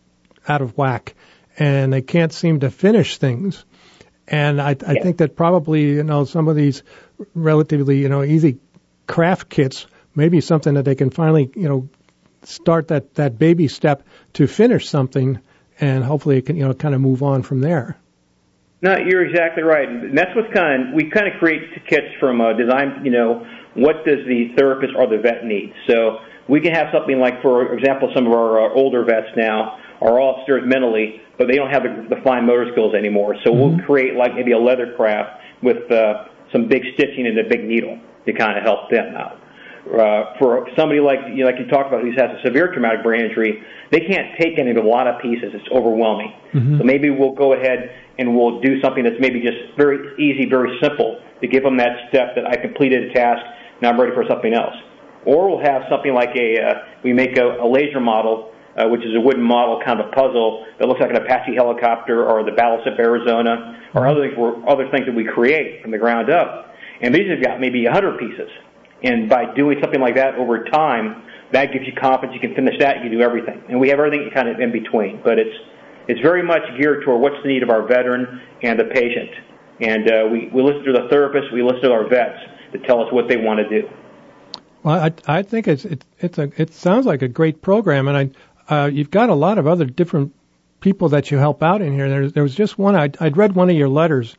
out of whack, and they can't seem to finish things. And I, I yeah. think that probably, you know, some of these relatively, you know, easy craft kits may be something that they can finally, you know, start that, that baby step to finish something, and hopefully it can, you know, kind of move on from there. No, you're exactly right. And that's what's kind of, we kind of create kits from uh, design, you know, what does the therapist or the vet need? So we can have something like, for example, some of our uh, older vets now are all upstairs mentally, but they don't have the, the fine motor skills anymore. So mm-hmm. we'll create like maybe a leather craft with uh, some big stitching and a big needle to kind of help them out. Uh, for somebody like you know, like you talked about who has a severe traumatic brain injury, they can't take any of a lot of pieces. It's overwhelming. Mm-hmm. So maybe we'll go ahead and we'll do something that's maybe just very easy, very simple to give them that step that I completed a task, now I'm ready for something else. Or we'll have something like a, uh, we make a, a laser model, uh, which is a wooden model, kind of a puzzle that looks like an Apache helicopter or the Battleship Arizona or other things, other things that we create from the ground up. And these have got maybe one hundred pieces. And by doing something like that over time, that gives you confidence. You can finish that. You can do everything. And we have everything kind of in between. But it's it's very much geared toward what's the need of our veteran and the patient. And uh, we, we listen to the therapists. We listen to our vets to tell us what they want to do. Well, I, I think it's it, it's a it sounds like a great program, and I uh, you've got a lot of other different people that you help out in here. There, there was just one I'd, I'd read one of your letters.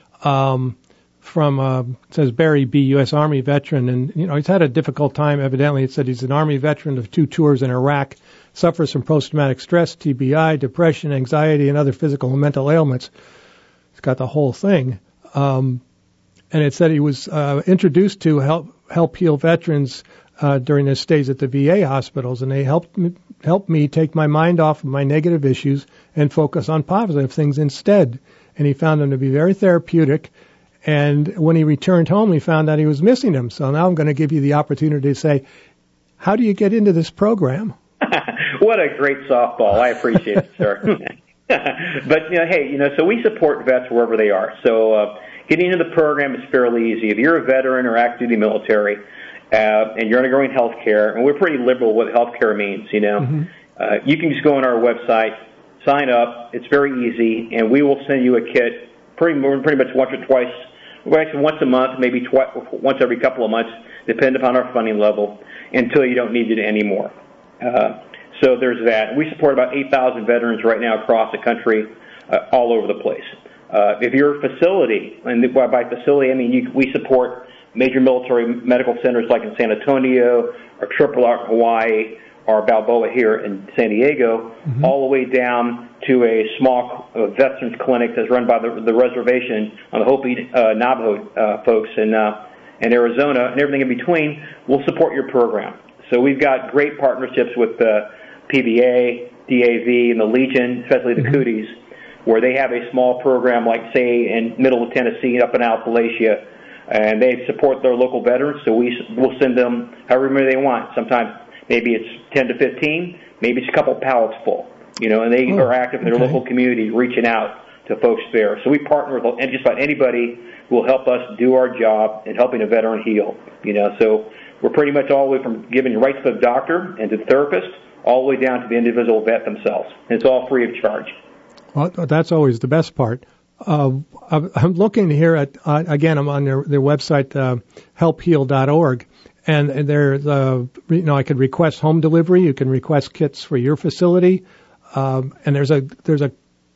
Um, from, uh, it says Barry B., U S. Army veteran, and, you know, he's had a difficult time, evidently. It said he's an Army veteran of two tours in Iraq, suffers from post-traumatic stress, T B I, depression, anxiety, and other physical and mental ailments. He's got the whole thing. Um, and it said he was uh, introduced to help help heal veterans uh, during his stays at the V A hospitals, and they helped me, helped me take my mind off of my negative issues and focus on positive things instead. And he found them to be very therapeutic. And when he returned home, he found out he was missing them. So now I'm going to give you the opportunity to say, how do you get into this program? What a great softball. I appreciate it, sir. But, you know, hey, you know, so we support vets wherever they are. So uh, getting into the program is fairly easy. If you're a veteran or active duty military uh, and you're undergoing health care, and we're pretty liberal with what health care means, you know, mm-hmm. uh, you can just go on our website, sign up. It's very easy, and we will send you a kit pretty, pretty much once or twice. Well, actually, once a month, maybe twice, once every couple of months, depending upon our funding level, until you don't need it anymore. Uh, so there's that. We support about eight thousand veterans right now across the country, uh, all over the place. Uh, if you're a facility, and by facility I mean you, we support major military medical centers like in San Antonio or Triple R in Hawaii or Balboa here in San Diego, mm-hmm. all the way down to a small uh, veterans clinic that's run by the, the reservation on the Hopi uh, Navajo uh, folks in, uh, in Arizona, and everything in between, will support your program. So we've got great partnerships with uh, P V A, D A V, and the Legion, especially the mm-hmm. Cooties, where they have a small program like, say, in middle of Tennessee, up in Appalachia, and they support their local veterans, so we, we'll send them however many they want. Sometimes maybe it's ten to fifteen, maybe it's a couple pallets full. You know, and they oh, are active in their okay. local community, reaching out to folks there. So we partner with just about anybody who will help us do our job in helping a veteran heal. You know, so we're pretty much all the way from giving rights to the doctor and to the therapist, all the way down to the individual vet themselves. And it's all free of charge. Well, that's always the best part. Uh, I'm looking here at, uh, again, I'm on their, their website, uh, help heal dot org. And there's, uh, you know, I could request home delivery. You can request kits for your facility. Um, and there's a there's a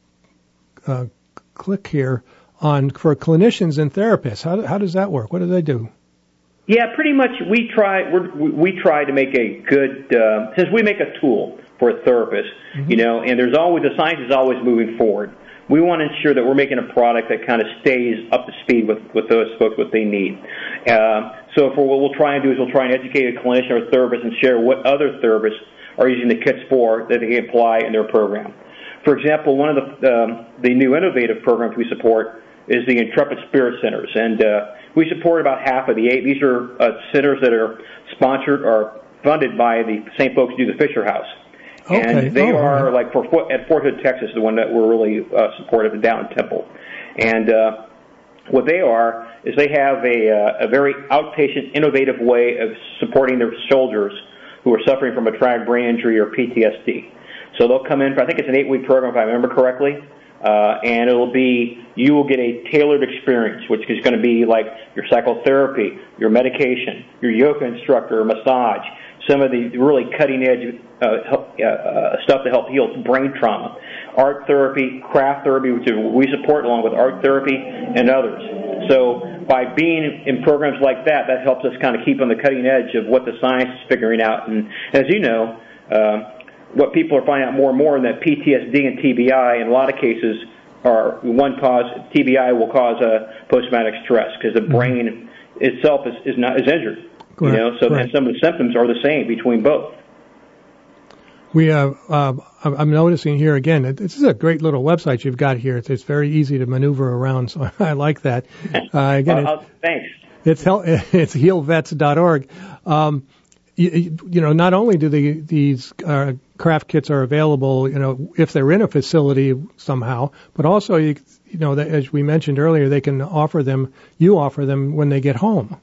uh, click here on for clinicians and therapists. How how does that work? What do they do? Yeah, pretty much. We try we're, we try to make a good uh, since we make a tool for a therapist, mm-hmm. you know. And there's always the science is always moving forward. We want to ensure that we're making a product that kind of stays up to speed with with those folks what they need. Uh, so for what we'll try and do is we'll try and educate a clinician or a therapist and share what other therapists are using the kits for that they can apply in their program. For example, one of the um, the new innovative programs we support is the Intrepid Spirit Centers, and uh, we support about half of the eight. These are uh, centers that are sponsored or funded by the same folks who do the Fisher House. Okay. And they oh, are, right. like, for at Fort Hood, Texas, the one that we're really uh, supportive of down in Temple. And uh, what they are is they have a, uh, a very outpatient, innovative way of supporting their soldiers who are suffering from a traumatic brain injury or P T S D. So they'll come in for, I think it's an eight-week program if I remember correctly, uh, and it'll be, you will get a tailored experience, which is going to be like your psychotherapy, your medication, your yoga instructor, massage, some of the really cutting-edge uh, help, uh, uh, stuff to help heal brain trauma, art therapy, craft therapy, which we support along with art therapy and others. So by being in programs like that, that helps us kind of keep on the cutting edge of what the science is figuring out. And as you know, uh, what people are finding out more and more is that P T S D and T B I in a lot of cases are one cause. T B I will cause a post-traumatic stress because the brain itself is, is not is injured. Correct. You know, so then some of the symptoms are the same between both. We have, uh, I'm noticing here again, this is a great little website you've got here. It's, it's very easy to maneuver around, so I like that. Uh, again, uh, thanks. It's, it's heal vets dot org. Um, you, you know, not only do the, these uh, craft kits are available, you know, if they're in a facility somehow, but also, you, you know, as we mentioned earlier, they can offer them, you offer them when they get home.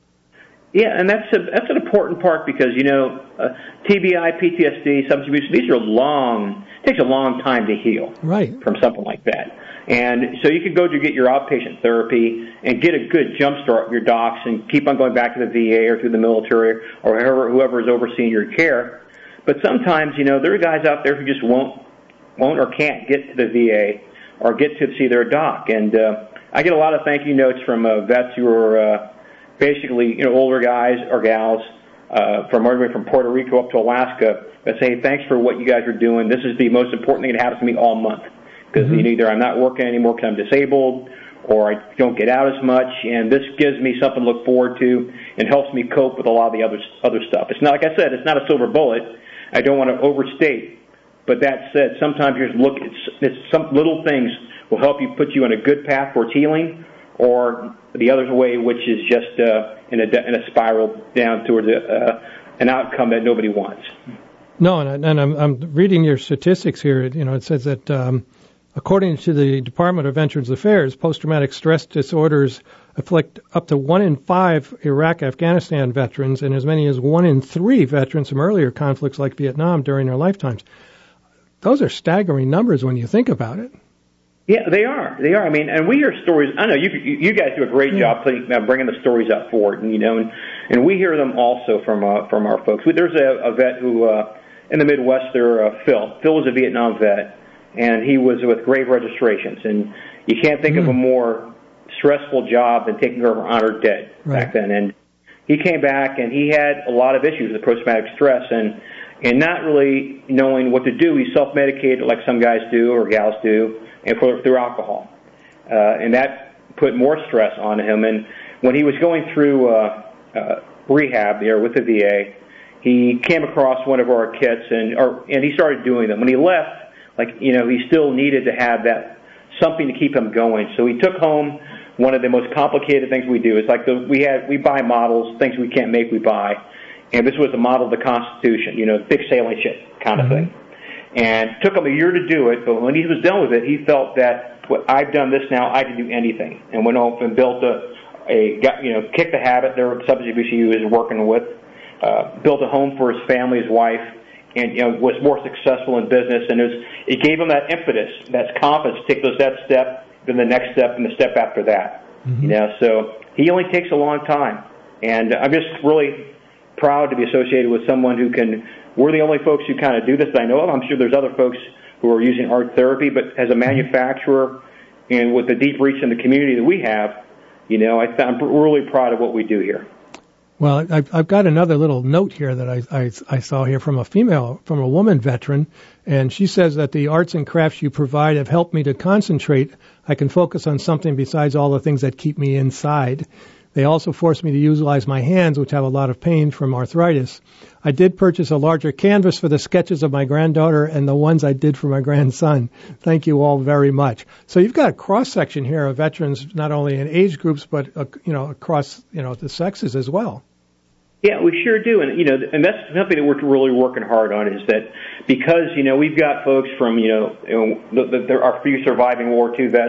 Yeah, and that's a, that's an important part because, you know, uh, T B I, P T S D, substance abuse, these are long, it takes a long time to heal right. from something like that. And so you could go to get your outpatient therapy and get a good jump start with your docs and keep on going back to the V A or through the military or whoever, whoever is overseeing your care. But sometimes, you know, there are guys out there who just won't, won't or can't get to the V A or get to see their doc. And uh, I get a lot of thank you notes from uh, vets who are uh, basically, you know, older guys or gals uh, from everywhere from Puerto Rico up to Alaska that say, thanks for what you guys are doing. This is the most important thing that happens to me all month. Because mm-hmm. either I'm not working anymore because I'm disabled, or I don't get out as much, and this gives me something to look forward to and helps me cope with a lot of the other other stuff. It's not, like I said, it's not a silver bullet. I don't want to overstate, but that said, sometimes you just look at it's some little things will help you put you on a good path towards healing, or the other way, which is just uh, in a in a spiral down towards a, uh, an outcome that nobody wants. No, and, I, and I'm, I'm reading your statistics here. You know, it says that. Um, According to the Department of Veterans Affairs, post-traumatic stress disorders afflict up to one in five Iraq-Afghanistan veterans and as many as one in three veterans from earlier conflicts like Vietnam during their lifetimes. Those are staggering numbers when you think about it. Yeah, they are. They are. I mean, and we hear stories. I know you you guys do a great yeah. job putting, uh, bringing the stories up forward, and you know, and, and we hear them also from uh, from our folks. There's a, a vet who uh, in the Midwest, there, uh, Phil. Phil was a Vietnam vet. And he was with Grave Registrations, and you can't think mm. of a more stressful job than taking care of an honored dead right. back then. And he came back, and he had a lot of issues with post-traumatic stress, and and not really knowing what to do. He self-medicated like some guys do or gals do, and for, through alcohol, uh, and that put more stress on him. And when he was going through uh, uh, rehab there with the V A, he came across one of our kits, and or and he started doing them. When he left, like, you know, he still needed to have that, something to keep him going. So he took home one of the most complicated things we do. It's like the, we had, we buy models, things we can't make, we buy. And this was the model of the Constitution, you know, big sailing ship kind of mm-hmm. thing. And it took him a year to do it, but when he was done with it, he felt that, well, I've done this now, I can do anything. And went off and built a, a got, you know, kicked the habit there, substance abuse he was working with, uh, built a home for his family, his wife, and, you know, was more successful in business, and it, was, it gave him that impetus, that confidence to take those that step, then the next step, and the step after that. Mm-hmm. You know, so healing takes a long time, and I'm just really proud to be associated with someone who can. We're the only folks who kind of do this that I know of. I'm sure there's other folks who are using art therapy, but as a manufacturer and with the deep reach in the community that we have, you know, I, I'm really proud of what we do here. Well, I've, I've got another little note here that I, I, I saw here from a female, from a woman veteran, and she says that the arts and crafts you provide have helped me to concentrate. I can focus on something besides all the things that keep me inside. They also force me to utilize my hands, which have a lot of pain from arthritis. I did purchase a larger canvas for the sketches of my granddaughter and the ones I did for my grandson. Thank you all very much. So you've got a cross-section here of veterans, not only in age groups, but, uh, you know, across, you know, the sexes as well. Yeah, we sure do, and you know, and that's something that we're really working hard on. Is that because you know we've got folks from you know, you know the, the, there are few surviving World War Two vets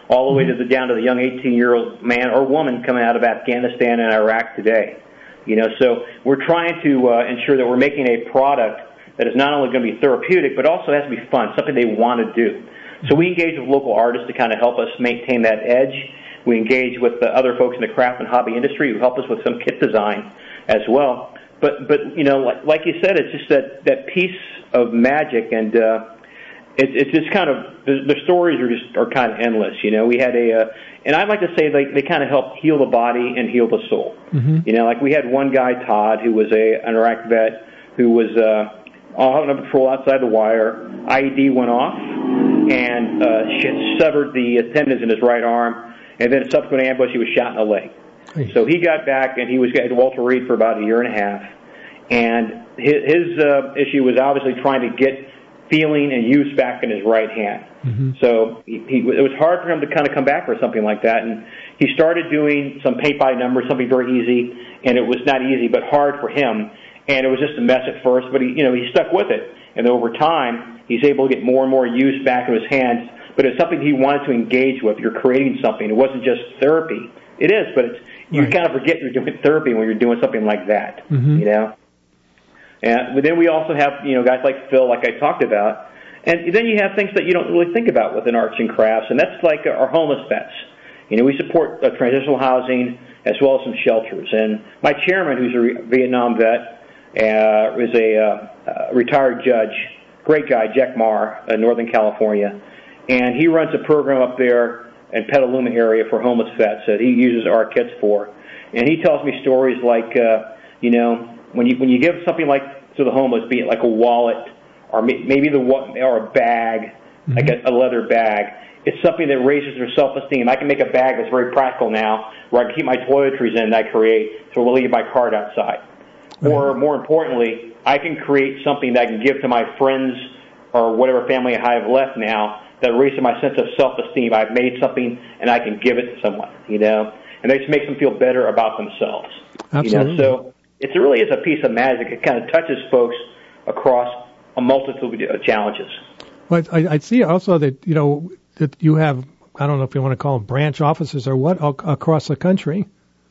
all the way to the down to the young eighteen-year-old man or woman coming out of Afghanistan and Iraq today. You know, so we're trying to uh, ensure that we're making a product that is not only going to be therapeutic, but also has to be fun, something they want to do. So we engage with local artists to kind of help us maintain that edge. We engage with the other folks in the craft and hobby industry who help us with some kit design as well. But, but you know, like, like you said, it's just that, that piece of magic, and uh, it, it's just kind of, the, the stories are just are kind of endless. You know, we had a, uh, and I'd like to say they, they kind of help heal the body and heal the soul. Mm-hmm. You know, like we had one guy, Todd, who was a, an Iraq vet, who was uh, on a patrol outside the wire. I E D went off and uh, severed the tendons in his right arm, and then a subsequent ambush, he was shot in the leg. Hey. So he got back, and he was at Walter Reed for about a year and a half, and his, his uh, issue was obviously trying to get feeling and use back in his right hand. Mm-hmm. So he, he, it was hard for him to kind of come back for something like that, and he started doing some paint-by numbers, something very easy, and it was not easy but hard for him, and it was just a mess at first, but he, you know, he stuck with it, and over time, he's able to get more and more use back in his hands, but it's something he wanted to engage with. You're creating something. It wasn't just therapy. It is, but it's, you right. kind of forget you're doing therapy when you're doing something like that, mm-hmm. you know? And then we also have, you know, guys like Phil, like I talked about. And then you have things that you don't really think about within arts and crafts, and that's like our homeless vets. You know, we support uh, transitional housing as well as some shelters. And my chairman, who's a re- Vietnam vet, uh, is a uh, uh, retired judge, great guy, Jack Marr, in Northern California. And he runs a program up there in Petaluma area for homeless vets that he uses our kits for. And he tells me stories like, uh, you know, when you when you give something like to the homeless, be it like a wallet or maybe the or a bag, mm-hmm. like a, a leather bag, it's something that raises their self-esteem. I can make a bag that's very practical now, where I can keep my toiletries in that I create, so I'll leave my card outside. Mm-hmm. Or more importantly, I can create something that I can give to my friends or whatever family I have left now that raises my sense of self-esteem. I've made something and I can give it to someone, you know, and that just makes them feel better about themselves. Absolutely. You know? So it really is a piece of magic. It kind of touches folks across a multitude of challenges. Well, I, I see also that, you know, that you have, I don't know if you want to call them branch offices or what, across the country.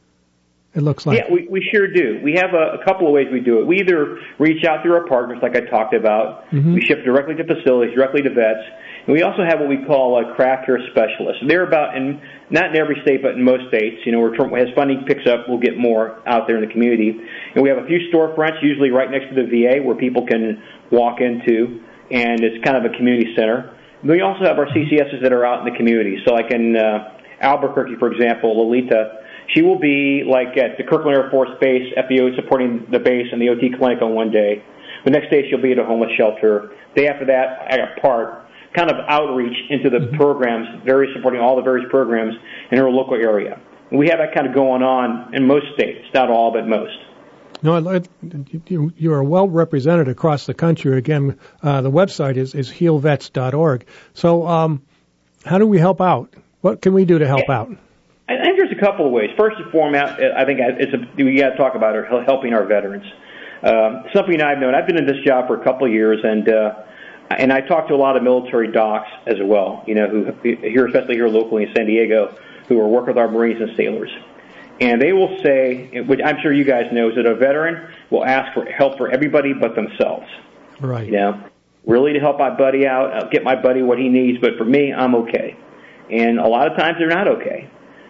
It looks like. Yeah, we, we sure do. We have a, a couple of ways we do it. We either reach out through our partners, like I talked about. Mm-hmm. We ship directly to facilities, directly to vets. And we also have what we call a craft care specialists. They're about, in not in every state, but in most states. You know, we're, as funding picks up, we'll get more out there in the community. And we have a few storefronts, usually right next to the V A, where people can walk into, and it's kind of a community center. And we also have our C C Ss that are out in the community. So like in uh, Albuquerque, for example, Lolita, she will be like at the Kirkland Air Force Base, F B O supporting the base and the O T clinic on one day. The next day she'll be at a homeless shelter. Day after that, at a park, kind of outreach into the mm-hmm. programs, very supporting all the various programs in her local area. And we have that kind of going on in most states, not all, but most. No, you, you are well represented across the country. Again, uh, the website is, is heal vets dot org. So um, how do we help out? What can we do to help yeah. out? I think there's a couple of ways. First and foremost, I think it's a, we got to talk about it, helping our veterans. Um, something I've known. I've been in this job for a couple of years, and uh, and I talk to a lot of military docs as well. You know, who here, especially here locally in San Diego, who are working with our Marines and sailors, and they will say, which I'm sure you guys know, is that a veteran will ask for help for everybody but themselves. Right. You know, really to help my buddy out, I'll get my buddy what he needs, but for me, I'm okay. And a lot of times they're not okay.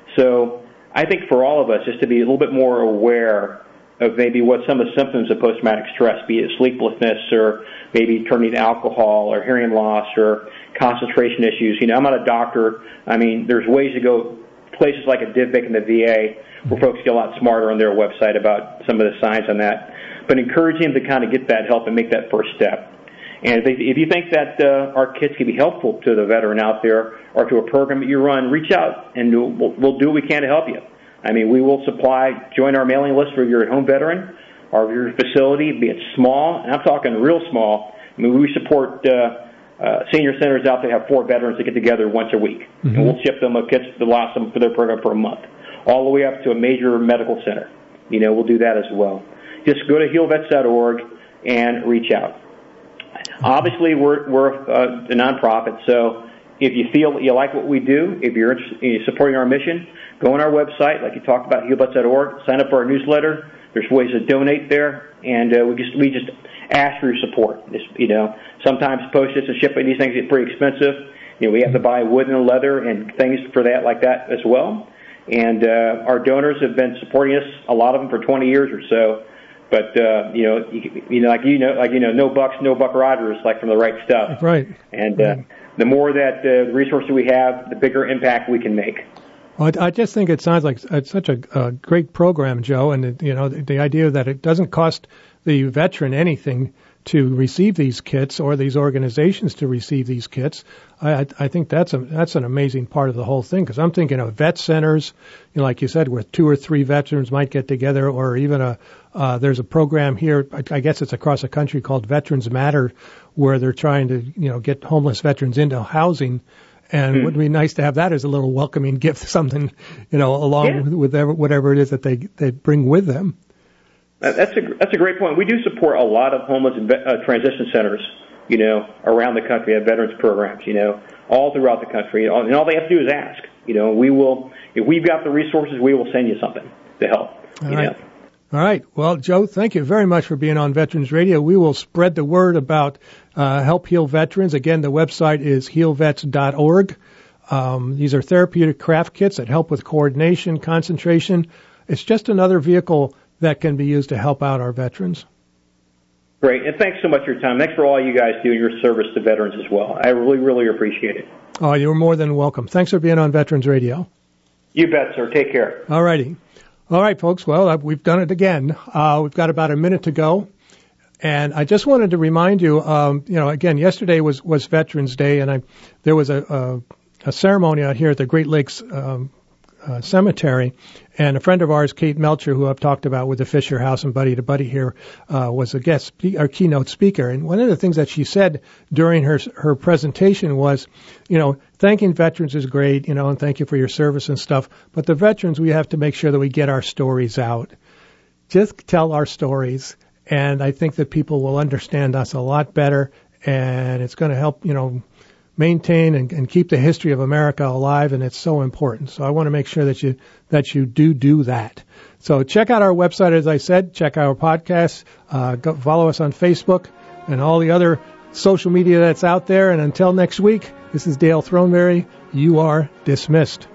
So I think for all of us, just to be a little bit more aware of maybe what some of the symptoms of post-traumatic stress, be it sleeplessness or maybe turning to alcohol or hearing loss or concentration issues. You know, I'm not a doctor. I mean, there's ways to go, places like a DivVic and the V A where folks get a lot smarter on their website about some of the signs on that. But encouraging them to kind of get that help and make that first step. And if, they, if you think that uh, our kits can be helpful to the veteran out there or to a program that you run, reach out and we'll, we'll do what we can to help you. I mean, we will supply, join our mailing list for your home veteran or your facility, be it small, and I'm talking real small. I mean, we support uh, uh, senior centers out there have four veterans that get together once a week, mm-hmm. and we'll ship them a kits to last them for their program for a month, all the way up to a major medical center. You know, we'll do that as well. Just go to heal vets dot org and reach out. Obviously, we're we're uh, a nonprofit, so if you feel you like what we do, if you're interested in supporting our mission, go on our website, like you talked about, heal vets dot org. Sign up for our newsletter. There's ways to donate there, and uh, we just we just ask for your support. It's, you know, sometimes postage and shipping these things get pretty expensive. You know, we have to buy wood and leather and things for that like that as well. And uh, our donors have been supporting us, a lot of them for twenty years or so. But uh, you know, you, you know, like you know, like you know, no bucks, no buck riders, like from the right stuff. Right. And uh, right. the more that uh, the resources we have, the bigger impact we can make. Well, I just think it sounds like it's such a, a great program, Joe, and it, you know the, the idea that it doesn't cost the veteran anything to receive these kits or these organizations to receive these kits. I, I think that's a that's an amazing part of the whole thing, because I'm thinking of vet centers, you know, like you said, where two or three veterans might get together, or even a uh, there's a program here, I guess it's across the country, called Veterans Matter, where they're trying to you know get homeless veterans into housing. And it would be nice to have that as a little welcoming gift, something, you know, along yeah. with whatever, whatever it is that they, they bring with them. That's a, that's a great point. We do support a lot of homeless uh, transition centers, you know, around the country, have veterans programs, you know, all throughout the country. And all they have to do is ask. You know, we will, if we've got the resources, we will send you something to help. All you right. know. All right. Well, Joe, thank you very much for being on Veterans Radio. We will spread the word about uh, Help Heal Veterans. Again, the website is heal vets dot org. Um, these are therapeutic craft kits that help with coordination, concentration. It's just another vehicle that can be used to help out our veterans. Great. And thanks so much for your time. Thanks for all you guys do in your service to veterans as well. I really, really appreciate it. Oh, you're more than welcome. Thanks for being on Veterans Radio. You bet, sir. Take care. All righty. All right, folks. Well, we've done it again. Uh, we've got about a minute to go. And I just wanted to remind you, um, you know, again, yesterday was, was Veterans Day, and I, there was a, a, a ceremony out here at the Great Lakes um, uh, Cemetery, and a friend of ours, Kate Melcher, who I've talked about with the Fisher House and Buddy to Buddy here, uh, was a guest, spe- or keynote speaker. And one of the things that she said during her her presentation was, you know, thanking veterans is great, you know, and thank you for your service and stuff. But the veterans, we have to make sure that we get our stories out. Just tell our stories, and I think that people will understand us a lot better, and it's going to help, you know, maintain and, and keep the history of America alive, and it's so important. So I want to make sure that you that you do do that. So check out our website, as I said. Check our podcasts. Uh, go, follow us on Facebook and all the other social media that's out there. And until next week, this is Dale Throneberry. You are dismissed.